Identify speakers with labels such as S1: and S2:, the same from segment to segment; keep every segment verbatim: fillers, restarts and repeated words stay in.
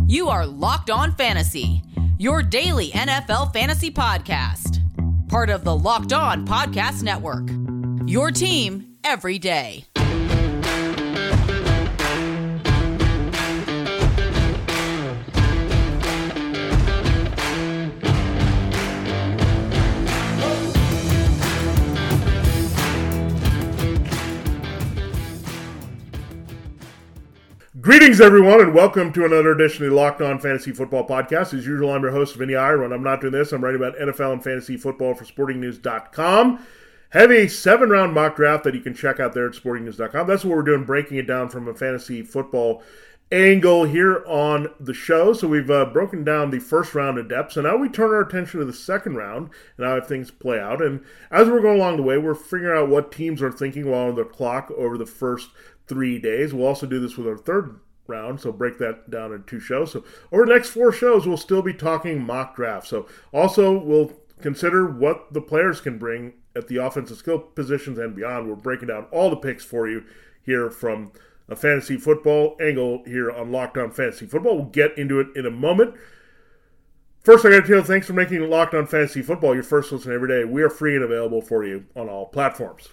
S1: You are Locked On Fantasy, your daily N F L fantasy podcast. Part of the Locked On Podcast Network, your team every day.
S2: Greetings, everyone, and welcome to another edition of the Locked On Fantasy Football Podcast. As usual, I'm your host, Vinny Iyer. When I'm not doing this, I'm writing about N F L and fantasy football for sporting news dot com. Have a seven-round mock draft that you can check out there at sporting news dot com. That's what we're doing, breaking it down from a fantasy football angle here on the show. So we've uh, broken down the first round in depth. So now we turn our attention to the second round and how things play out. And as we're going along the way, we're figuring out what teams are thinking while on the clock over the first three days. We'll also do this with our third round, so break that down in two shows. So over the next four shows, we'll still be talking mock draft. So also we'll consider what the players can bring at the offensive skill positions and beyond. We're breaking down all the picks for you here from a fantasy football angle here on Locked On Fantasy Football. We'll get into it in a moment. First, I got to tell you, thanks for making Locked On Fantasy Football your first listen every day. We are free and available for you on all platforms.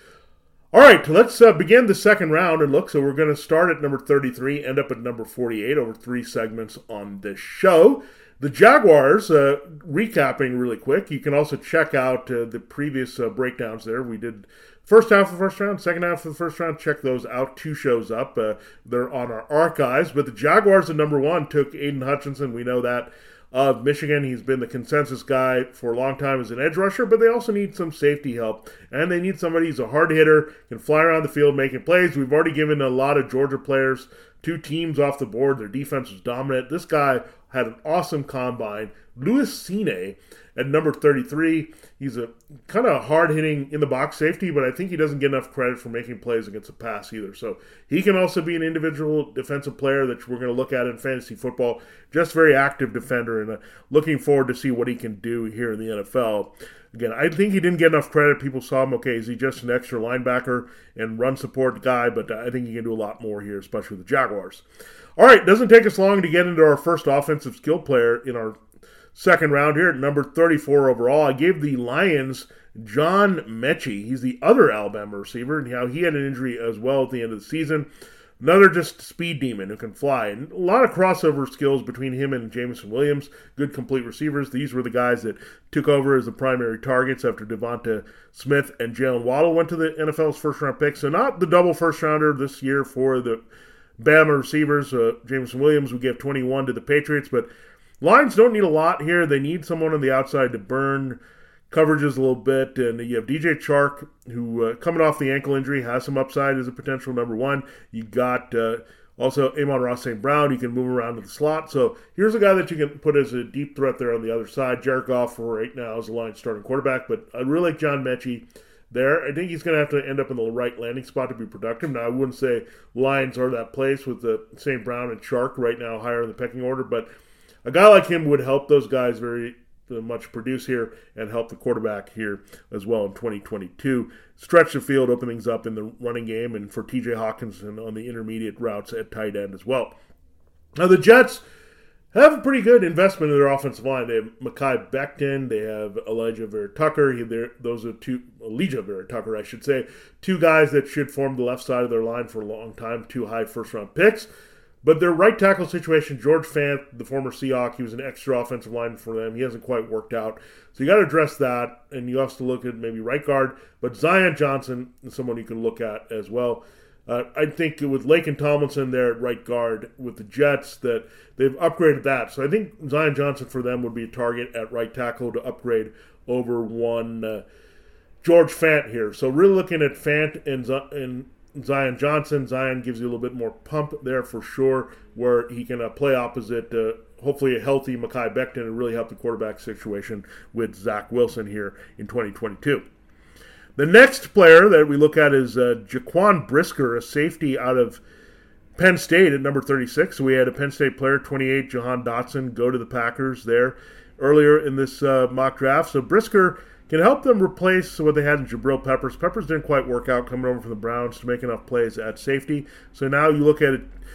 S2: All right, let's uh, begin the second round and look. So we're going to start at number thirty-three, end up at number forty-eight over three segments on this show. The Jaguars, uh, recapping really quick, you can also check out uh, the previous uh, breakdowns there. We did first half of the first round, second half of the first round. Check those out, two shows up. Uh, they're on our archives. But the Jaguars at number one took Aiden Hutchinson. We know that. Of Michigan. He's been the consensus guy for a long time as an edge rusher, but they also need some safety help, and they need somebody who's a hard hitter, can fly around the field making plays. We've already given a lot of Georgia players two teams off the board. Their defense was dominant. This guy had an awesome combine. Louis Cine at number thirty-three. He's a kind of hard-hitting in-the-box safety, but I think he doesn't get enough credit for making plays against the pass either. So he can also be an individual defensive player that we're going to look at in fantasy football. Just very active defender, and uh, looking forward to see what he can do here in the N F L. Again, I think he didn't get enough credit. People saw him, okay, is he just an extra linebacker and run support guy? But I think he can do a lot more here, especially with the Jaguars. All right, doesn't take us long to get into our first offensive skill player in our second round here at number thirty-four overall. I gave the Lions John Mechie. He's the other Alabama receiver, and how he had an injury as well at the end of the season. Another just speed demon who can fly. And a lot of crossover skills between him and Jameson Williams. Good complete receivers. These were the guys that took over as the primary targets after Devonta Smith and Jalen Waddle went to the N F L's first-round pick. So not the double first-rounder this year for the Bama receivers. Uh, Jameson Williams, we gave twenty-one to the Patriots, but Lions don't need a lot here. They need someone on the outside to burn coverages a little bit. And you have D J Chark, who uh, coming off the ankle injury, has some upside as a potential number one. You got uh, also Amon-Ra Saint Brown. You can move around to the slot. So here's a guy that you can put as a deep threat there on the other side. Jared Goff for right now is the Lions starting quarterback. But I really like John Mechie there. I think he's going to have to end up in the right landing spot to be productive. Now, I wouldn't say Lions are that place with the Saint Brown and Chark right now higher in the pecking order, but a guy like him would help those guys very much produce here and help the quarterback here as well in twenty twenty-two. Stretch the field, open things up in the running game, and for T J Hawkinson on the intermediate routes at tight end as well. Now, the Jets have a pretty good investment in their offensive line. They have Mekhi Becton. They have Elijah Vera-Tucker. Those are two, Elijah Vera-Tucker, I should say, two guys that should form the left side of their line for a long time, two high first-round picks. But their right tackle situation, George Fant, the former Seahawk, he was an extra offensive lineman for them. He hasn't quite worked out. So you got to address that, and you have to look at maybe right guard. But Zion Johnson is someone you can look at as well. Uh, I think with Laken Tomlinson there at right guard with the Jets, that they've upgraded that. So I think Zion Johnson for them would be a target at right tackle to upgrade over one uh, George Fant here. So really looking at Fant and, and Zion Johnson. Zion gives you a little bit more pump there for sure, where he can uh, play opposite, uh, hopefully a healthy Mekhi Becton, and really help the quarterback situation with Zach Wilson here in twenty twenty-two. The next player that we look at is uh, Jaquan Brisker, a safety out of Penn State at number thirty-six. So we had a Penn State player, twenty-eight, Jahan Dotson, go to the Packers there earlier in this uh, mock draft. So Brisker can help them replace what they had in Jabril Peppers. Peppers didn't quite work out coming over from the Browns to make enough plays at safety. So now you look at it,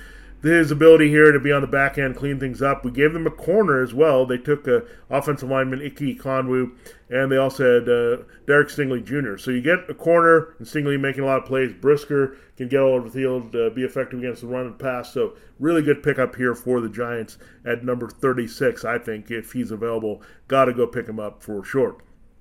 S2: his ability here to be on the back end, clean things up. We gave them a corner as well. They took uh, offensive lineman Ike Conwu, and they also had uh, Derek Stingley Junior So you get a corner, and Stingley making a lot of plays. Brisker can get all over the field, uh, be effective against the run and pass. So really good pickup here for the Giants at number thirty-six, I think, if he's available. Got to go pick him up for sure.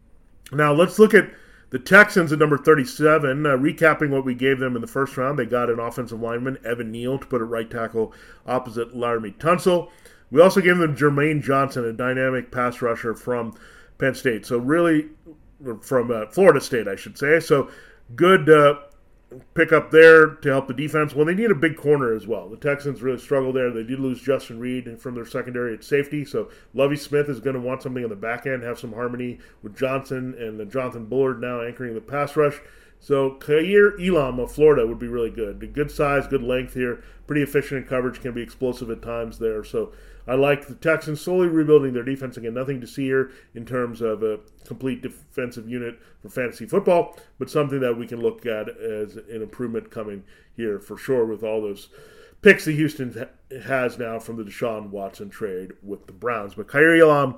S2: Now let's look at the Texans at number thirty-seven, uh, recapping what we gave them in the first round. They got an offensive lineman, Evan Neal, to put at right tackle opposite Laramie Tunsil. We also gave them Jermaine Johnson, a dynamic pass rusher from Penn State. So really, from uh, Florida State, I should say. So good uh, pickup there to help the defense. Well, they need a big corner as well. The Texans really struggle there. They did lose Justin Reed from their secondary at safety, so Lovie Smith is going to want something on the back end, have some harmony with Johnson and uh, Jonathan Bullard now anchoring the pass rush. So Kaiir Elam of Florida would be really good. Good size, good length here, pretty efficient in coverage, can be explosive at times there. So I like the Texans slowly rebuilding their defense. Again, nothing to see here in terms of a complete defensive unit for fantasy football, but something that we can look at as an improvement coming here for sure with all those picks that Houston has now from the Deshaun Watson trade with the Browns. But Kaiir Elam,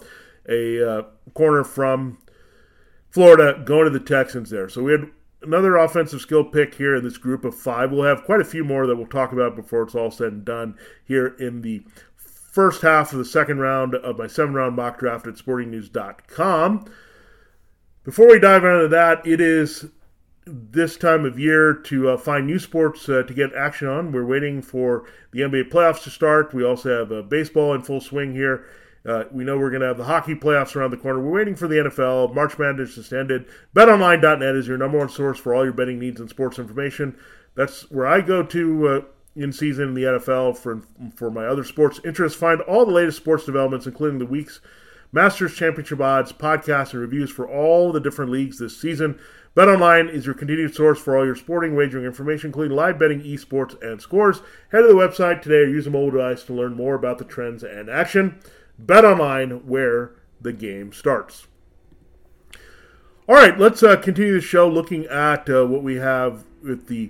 S2: a uh, corner from Florida, going to the Texans there. So we had another offensive skill pick here in this group of five. We'll have quite a few more that we'll talk about before it's all said and done here in the first half of the second round of my seven-round mock draft at sporting news dot com. Before we dive into that, it is this time of year to uh, find new sports uh, to get action on. We're waiting for the N B A playoffs to start. We also have uh, baseball in full swing here. Uh, we know we're going to have the hockey playoffs around the corner. We're waiting for the N F L. March Madness just ended. bet online dot net is your number one source for all your betting needs and sports information. That's where I go to uh, in season in the N F L for for my other sports interests. Find all the latest sports developments, including the week's Masters Championship odds, podcasts, and reviews for all the different leagues this season. BetOnline is your continued source for all your sporting wagering information, including live betting, esports, and scores. Head to the website today or use a mobile device to learn more about the trends and action. BetOnline, where the game starts. All right, let's uh, continue the show looking at uh, what we have with the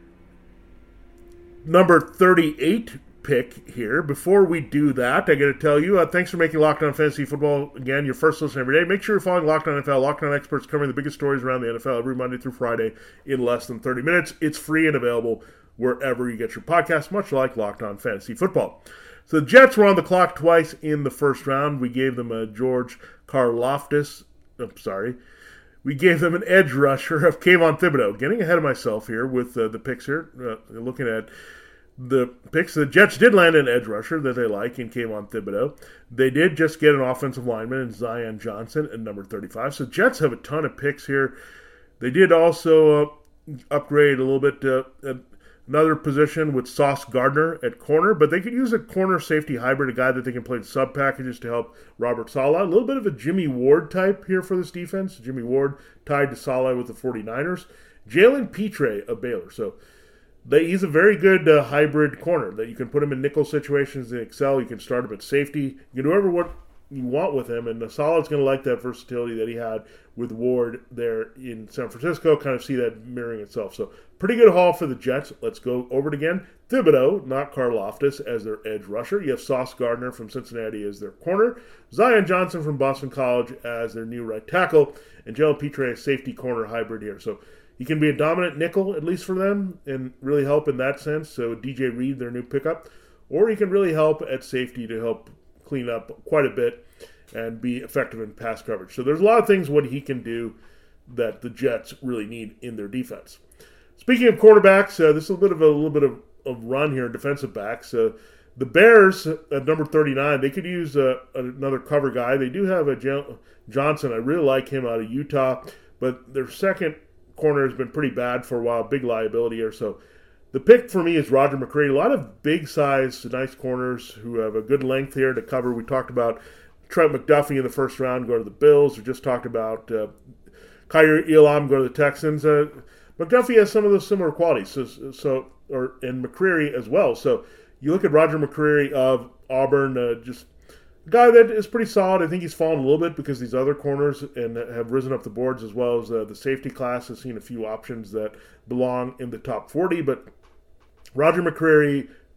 S2: number thirty-eight pick here. Before we do that, I got to tell you, uh, thanks for making Locked On Fantasy Football, again, your first listen every day. Make sure you're following Locked On N F L, Locked On experts covering the biggest stories around the N F L every Monday through Friday in less than thirty minutes. It's free and available wherever you get your podcast, much like Locked On Fantasy Football. So the Jets were on the clock twice in the first round. We gave them a George Karlaftis. I'm sorry. We gave them an edge rusher of Kayvon Thibodeau. Getting ahead of myself here with uh, the picks here. Uh, looking at the picks, the Jets did land an edge rusher that they like in Kayvon Thibodeau. They did just get an offensive lineman in Zion Johnson at number thirty-five. So Jets have a ton of picks here. They did also uh, upgrade a little bit uh, at another position with Sauce Gardner at corner, but they could use a corner safety hybrid, a guy that they can play in sub packages to help Robert Saleh. A little bit of a Jimmy Ward type here for this defense. Jimmy Ward tied to Saleh with the 49ers. Jalen Petre of Baylor. So they, he's a very good uh, hybrid corner that you can put him in nickel situations and excel. You can start him at safety. You can do whatever what you want with him, and Saleh's going to like that versatility that he had with Ward there in San Francisco. Kind of see that mirroring itself. So pretty good haul for the Jets. Let's go over it again. Thibodeau, not Karlaftis, as their edge rusher. You have Sauce Gardner from Cincinnati as their corner. Zion Johnson from Boston College as their new right tackle. And Jalen Petre, a safety corner hybrid here. So he can be a dominant nickel, at least for them, and really help in that sense. So D J Reed, their new pickup. Or he can really help at safety to help clean up quite a bit and be effective in pass coverage. So there's a lot of things what he can do that the Jets really need in their defense. Speaking of quarterbacks, uh, this is a bit of a, a little bit of a run here in defensive backs. Uh, the Bears at number thirty-nine, they could use uh, another cover guy. They do have a J- Johnson. I really like him out of Utah, but their second corner has been pretty bad for a while. Big liability here. So the pick for me is Roger McCreary. A lot of big size, nice corners who have a good length here to cover. We talked about Trent McDuffie in the first round go to the Bills. We just talked about uh, Kaiir Elam go to the Texans. Uh, McDuffie has some of those similar qualities, so, so or and McCreary as well. So you look at Roger McCreary of Auburn, uh, just a guy that is pretty solid. I think he's fallen a little bit because these other corners and have risen up the boards, as well as uh, the safety class has seen a few options that belong in the top forty. But Roger McCreary,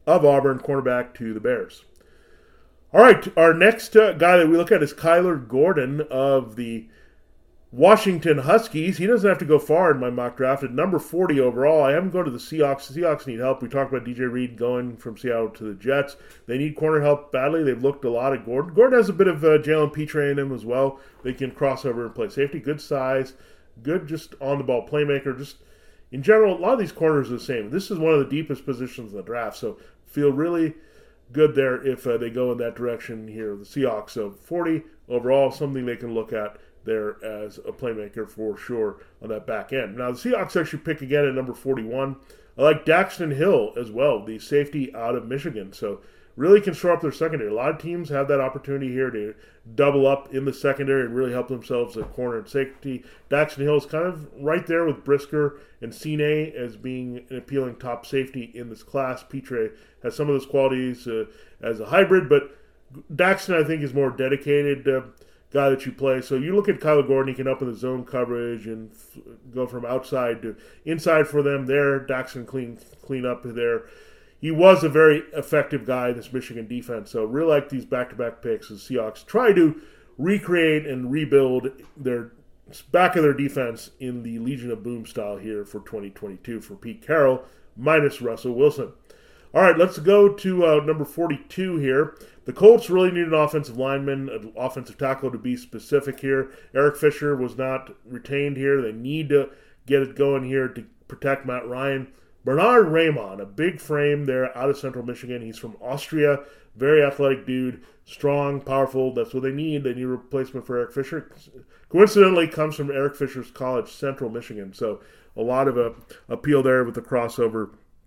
S2: of Auburn, cornerback to the Bears. All right, our next uh, guy that we look at is Kyler Gordon of the Washington Huskies. He doesn't have to go far in my mock draft. At number forty overall, I have him go to the Seahawks. The Seahawks need help. We talked about D J Reed going from Seattle to the Jets. They need corner help badly. They've looked a lot at Gordon. Gordon has a bit of uh, Jalen Petre in him as well. They can cross over and play safety. Good size. Good just on-the-ball playmaker. Just in general, a lot of these corners are the same. This is one of the deepest positions in the draft, so feel really good there if uh, they go in that direction here. The Seahawks, so forty overall, something they can look at there as a playmaker for sure on that back end. Now, the Seahawks actually pick again at number forty-one. I like Daxton Hill as well, the safety out of Michigan. So really can shore up their secondary. A lot of teams have that opportunity here to double up in the secondary and really help themselves at corner and safety. Daxton Hill is kind of right there with Brisker and Sine as being an appealing top safety in this class. Petre has some of those qualities uh, as a hybrid, but Daxton, I think, is more dedicated uh, guy that you play. So you look at Kyler Gordon, he can up in the zone coverage and f- go from outside to inside for them there. Daxton clean clean up there. He was a very effective guy in this Michigan defense. So really like these back-to-back picks as Seahawks try to recreate and rebuild their back of their defense in the Legion of Boom style here for twenty twenty-two for Pete Carroll minus Russell Wilson. All right, let's go to uh, number forty-two here. The Colts really need an offensive lineman, an offensive tackle to be specific here. Eric Fisher was not retained here. They need to get it going here to protect Matt Ryan. Bernard Raymond, a big frame there out of Central Michigan. He's from Austria, very athletic dude, strong, powerful. That's what they need. They need a replacement for Eric Fisher. Coincidentally, comes from Eric Fisher's college, Central Michigan. So a lot of a, appeal there with the crossover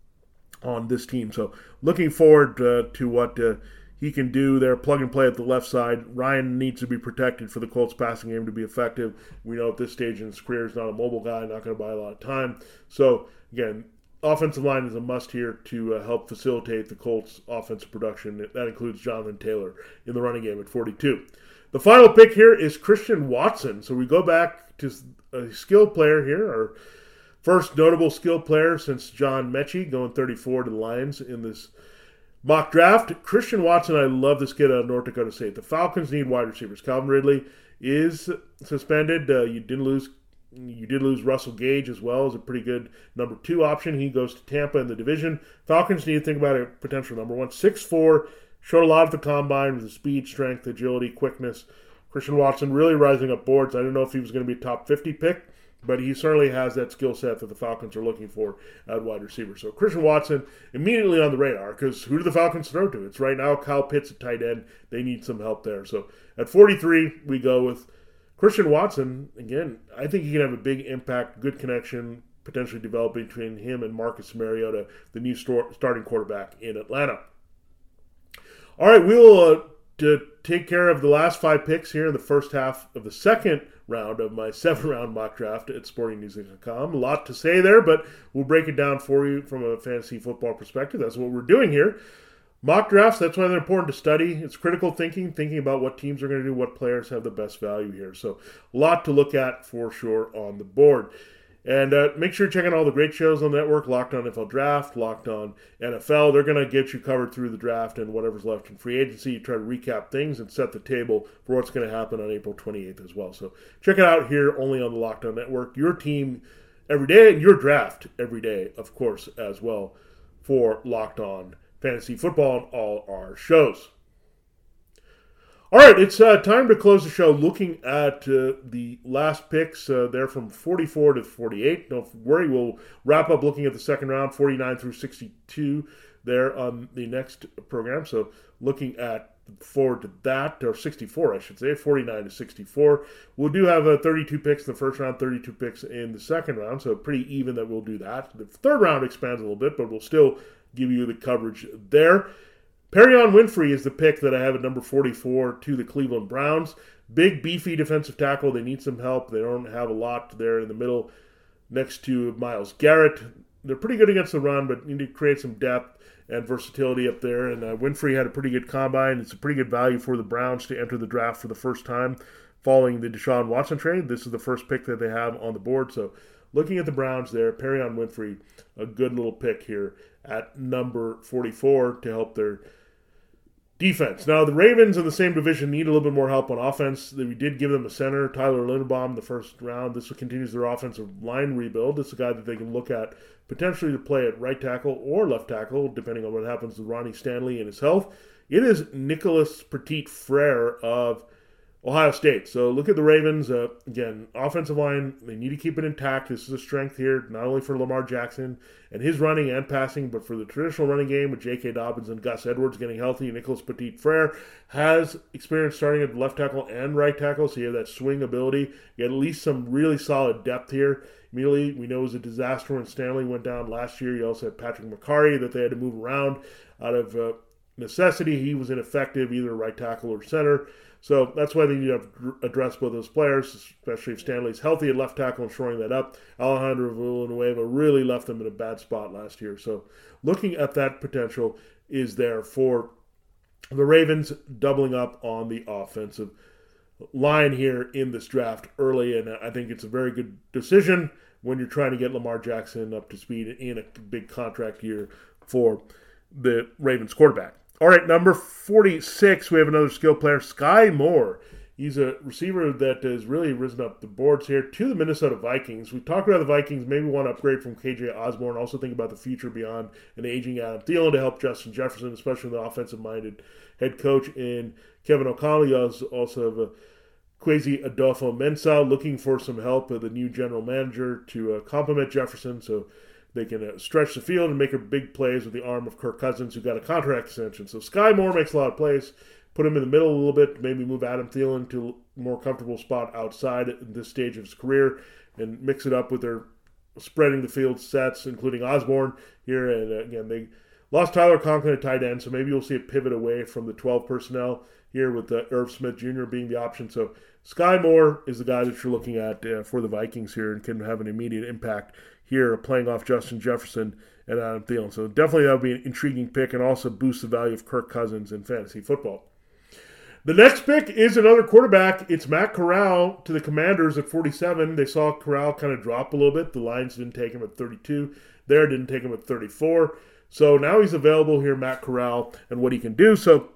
S2: on this team. So looking forward uh, to what uh, he can do there. Plug and play at the left side. Ryan needs to be protected for the Colts passing game to be effective. We know at this stage in his career he's not a mobile guy, not going to buy a lot of time. So again, offensive line is a must here to uh, help facilitate the Colts' offensive production. That includes Jonathan Taylor in the running game at forty-two. The final pick here is Christian Watson. So we go back to a skill player here, our first notable skill player since John Mechie, going thirty-four to the Lions in this mock draft. Christian Watson, I love this kid out of North Dakota State. The Falcons need wide receivers. Calvin Ridley is suspended. Uh, you didn't lose You did lose Russell Gage as well as a pretty good number two option. He goes to Tampa in the division. Falcons need to think about a potential number one. six foot four, showed a lot at the combine with the speed, strength, agility, quickness. Christian Watson really rising up boards. I don't know if he was going to be a top fifty pick, but he certainly has that skill set that the Falcons are looking for at wide receiver. So Christian Watson immediately on the radar because who do the Falcons throw to? It's right now Kyle Pitts at tight end. They need some help there. So at forty-three, we go with Christian Watson. Again, I think he can have a big impact, good connection, potentially develop between him and Marcus Mariota, the new store, starting quarterback in Atlanta. All right, we'll uh, to take care of the last five picks here in the first half of the second round of my seven-round mock draft at sporting news dot com. A lot to say there, but we'll break it down for you from a fantasy football perspective. That's what we're doing here. Mock drafts, that's why they're important to study. It's critical thinking, thinking about what teams are going to do, what players have the best value here. So a lot to look at for sure on the board. And uh, make sure you're checking out all the great shows on the network, Locked On N F L Draft, Locked On N F L. They're going to get you covered through the draft and whatever's left in free agency. You try to recap things and set the table for what's going to happen on April twenty-eighth as well. So check it out here only on the Locked On Network. Your team every day and your draft every day, of course, as well for Locked On Fantasy Football and all our shows. All right, it's uh, time to close the show looking at uh, the last picks. Uh, they're from forty-four to forty-eight. Don't worry, we'll wrap up looking at the second round, forty-nine through sixty-two there on the next program. So looking at forward to that, or sixty-four, I should say, forty-nine to sixty-four. We'll do have uh, thirty-two picks in the first round, thirty-two picks in the second round, so pretty even that we'll do that. The third round expands a little bit, but we'll still give you the coverage there. Perion Winfrey is the pick that I have at number forty-four to the Cleveland Browns. Big, beefy defensive tackle. They need some help. They don't have a lot there in the middle next to Myles Garrett. They're pretty good against the run, but need to create some depth and versatility up there. And uh, Winfrey had a pretty good combine. It's a pretty good value for the Browns to enter the draft for the first time following the Deshaun Watson trade. This is the first pick that they have on the board, so looking at the Browns there, Perrion Winfrey, a good little pick here at number forty-four to help their defense. Now, the Ravens in the same division need a little bit more help on offense. We did give them a center, Tyler Linderbaum, in the first round. This continues their offensive line rebuild. This is a guy that they can look at potentially to play at right tackle or left tackle, depending on what happens with Ronnie Stanley and his health. It is Nicholas Petit-Frere of Ohio State. So look at the Ravens. Uh, again, offensive line, they need to keep it intact. This is a strength here, not only for Lamar Jackson and his running and passing, but for the traditional running game with J K. Dobbins and Gus Edwards getting healthy. Nicholas Petit-Frere has experience starting at left tackle and right tackle, so you have that swing ability. You get at least some really solid depth here. Immediately, we know it was a disaster when Stanley went down last year. You also had Patrick McCarry that they had to move around out of uh, necessity. He was ineffective, either right tackle or center. So that's why they need to address both those players, especially if Stanley's healthy at left tackle and shoring that up. Alejandro Villanueva really left them in a bad spot last year. So looking at that potential is there for the Ravens, doubling up on the offensive line here in this draft early. And I think it's a very good decision when you're trying to get Lamar Jackson up to speed in a big contract year for the Ravens quarterback. All right, number forty-six, we have another skill player, Sky Moore. He's a receiver that has really risen up the boards here to the Minnesota Vikings. We talked about the Vikings, maybe want to upgrade from K J Osborne, also think about the future beyond an aging Adam Thielen to help Justin Jefferson, especially the offensive-minded head coach in Kevin O'Connell. You also have a Kwesi Adolfo-Mensah looking for some help with the new general manager to uh, complement Jefferson, so they can uh, stretch the field and make a big plays with the arm of Kirk Cousins, who got a contract extension. So Sky Moore makes a lot of plays. Put him in the middle a little bit, maybe move Adam Thielen to a more comfortable spot outside at this stage of his career and mix it up with their spreading the field sets, including Osborne here. And uh, again, they lost Tyler Conklin at tight end, so maybe you'll see a pivot away from the twelve personnel here with uh, Irv Smith Junior being the option. So Sky Moore is the guy that you're looking at uh, for the Vikings here and can have an immediate impact here, playing off Justin Jefferson and Adam Thielen. So definitely that would be an intriguing pick and also boost the value of Kirk Cousins in fantasy football. The next pick is another quarterback. It's Matt Corral to the Commanders at forty-seven. They saw Corral kind of drop a little bit. The Lions didn't take him at thirty-two. There didn't take him at thirty-four. So now he's available here, Matt Corral, and what he can do. So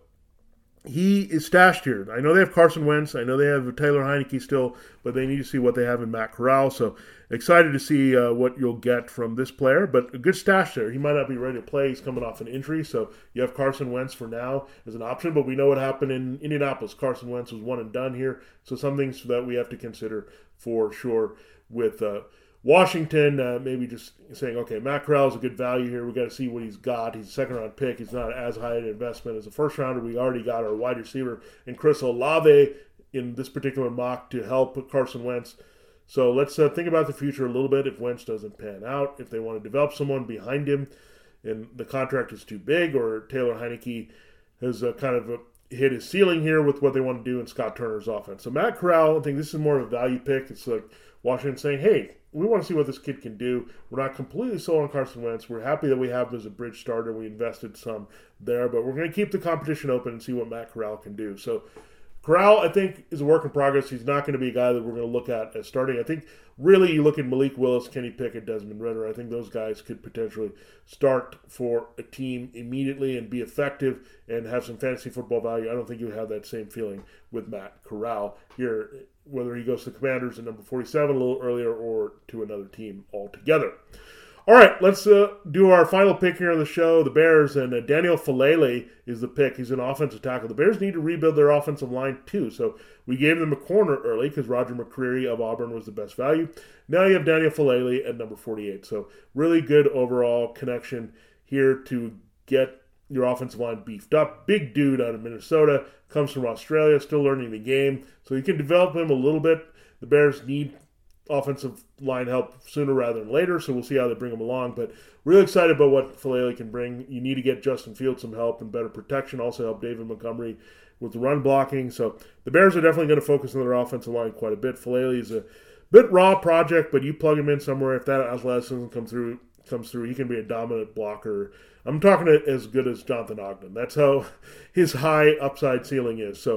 S2: he is stashed here. I know they have Carson Wentz. I know they have Taylor Heineke still, but they need to see what they have in Matt Corral. So excited to see uh, what you'll get from this player, but a good stash there. He might not be ready to play. He's coming off an injury, so you have Carson Wentz for now as an option, but we know what happened in Indianapolis. Carson Wentz was one and done here, so some things that we have to consider for sure with uh, Washington, uh, maybe just saying, okay, Matt Corral is a good value here. We got to see what he's got. He's a second-round pick. He's not as high an investment as a first-rounder. We already got our wide receiver in Chris Olave in this particular mock to help Carson Wentz. So let's uh, think about the future a little bit if Wentz doesn't pan out, if they want to develop someone behind him and the contract is too big, or Taylor Heineke has uh, kind of uh, hit his ceiling here with what they want to do in Scott Turner's offense. So Matt Corral, I think this is more of a value pick. It's like Washington saying, hey, we want to see what this kid can do. We're not completely sold on Carson Wentz. We're happy that we have him as a bridge starter. We invested some there, but we're going to keep the competition open and see what Matt Corral can do. So Corral, I think, is a work in progress. He's not going to be a guy that we're going to look at as starting. I think really you look at Malik Willis, Kenny Pickett, Desmond Ridder. I think those guys could potentially start for a team immediately and be effective and have some fantasy football value. I don't think you have that same feeling with Matt Corral here, whether he goes to the Commanders at number forty-seven a little earlier or to another team altogether. All right, let's uh, do our final pick here on the show, the Bears, and uh, Daniel Falele is the pick. He's an offensive tackle. The Bears need to rebuild their offensive line too, so we gave them a corner early because Roger McCreary of Auburn was the best value. Now you have Daniel Falele at number forty-eight, so really good overall connection here to get your offensive line beefed up. Big dude out of Minnesota, comes from Australia, still learning the game, so you can develop him a little bit. The Bears need offensive line help sooner rather than later, so we'll see how they bring him along. But really excited about what Falele can bring. You need to get Justin Fields some help and better protection, also help David Montgomery with the run blocking. So the Bears are definitely going to focus on their offensive line quite a bit. Falele is a bit raw project, but you plug him in somewhere. If that athleticism comes through, comes through, he can be a dominant blocker. I'm talking as good as Jonathan Ogden. That's how his high upside ceiling is. So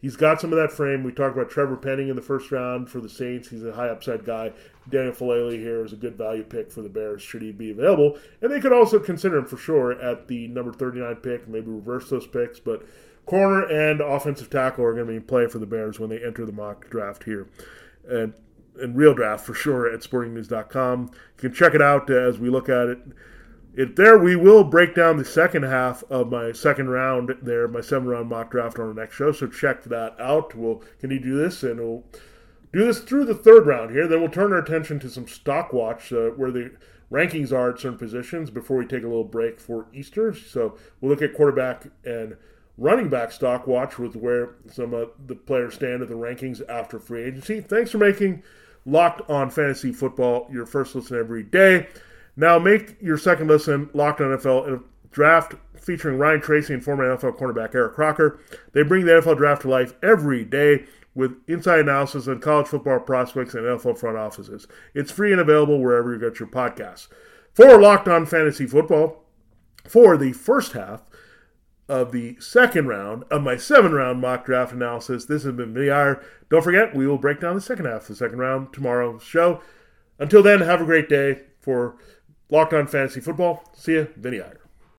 S2: he's got some of that frame. We talked about Trevor Penning in the first round for the Saints. He's a high upside guy. Daniel Falele here is a good value pick for the Bears should he be available. And they could also consider him for sure at the number thirty-nine pick, maybe reverse those picks. But corner and offensive tackle are going to be playing for the Bears when they enter the mock draft here. And, and real draft for sure at sporting news dot com. You can check it out as we look at it. It there we will break down the second half of my second round there, my seven round mock draft on the next show. So check that out. We'll continue to do this, and we'll do this through the third round here. Then we'll turn our attention to some stock watch uh, where the rankings are at certain positions before we take a little break for Easter. So we'll look at quarterback and running back stock watch with where some of the players stand at the rankings after free agency. Thanks for making Locked On Fantasy Football your first listen every day. Now make your second listen Locked On N F L Draft featuring Ryan Tracy and former N F L cornerback Eric Crocker. They bring the N F L Draft to life every day with inside analysis on college football prospects and N F L front offices. It's free and available wherever you get your podcasts. For Locked On Fantasy Football, for the first half of the second round of my seven-round mock draft analysis, this has been Vinny Iyer. Don't forget, we will break down the second half of the second round tomorrow's show. Until then, have a great day for Locked On Fantasy Football. See ya, Vinny Iyer.